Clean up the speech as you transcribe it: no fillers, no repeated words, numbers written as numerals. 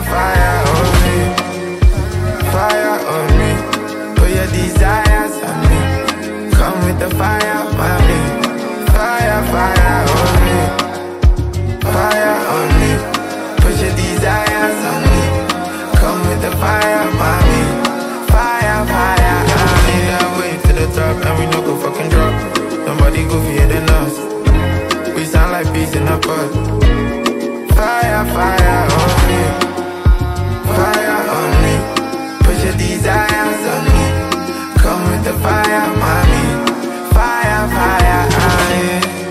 fire on me. Fire on me. Put your desires on me. Come with the fire, mommy. Fire, fire